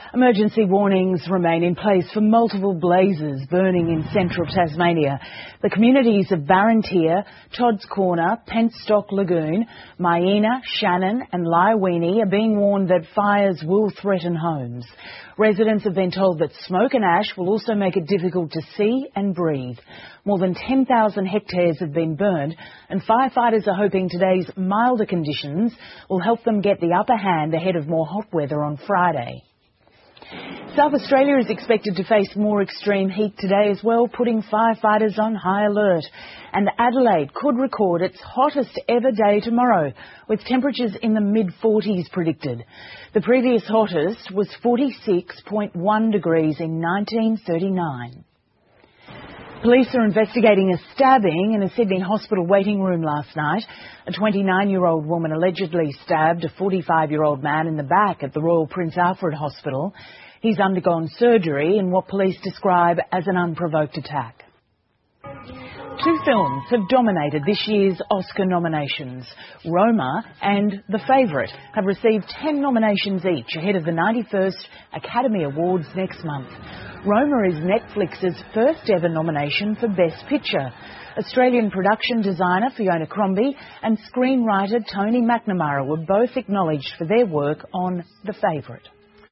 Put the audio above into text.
Emergency warnings remain in place for multiple blazes burning in central Tasmania. The communities of Barrentia, Todd's Corner, Penstock Lagoon, Myena, Shannon and Lyweenie are being warned that fires will threaten homes. Residents have been told that smoke and ash will also make it difficult to see and breathe. More than 10,000 hectares have been burned, and firefighters are hoping today's milder conditions will help them get the upper hand ahead of more hot weather on Friday. South Australia is expected to face more extreme heat today as well, putting firefighters on high alert. And Adelaide could record its hottest ever day tomorrow, with temperatures in the mid-40s predicted. The previous hottest was 46.1 degrees in 1939. Police are investigating a stabbing in a Sydney hospital waiting room last night. A 29-year-old woman allegedly stabbed a 45-year-old man in the back at the Royal Prince Alfred Hospital. He's undergone surgery in what police describe as an unprovoked attack. Two films have dominated this year's Oscar nominations. Roma and The Favourite have received 10 nominations each ahead of the 91st Academy Awards next month. Roma is Netflix's first ever nomination for Best Picture. Australian production designer Fiona Crombie and screenwriter Tony McNamara were both acknowledged for their work on The Favourite.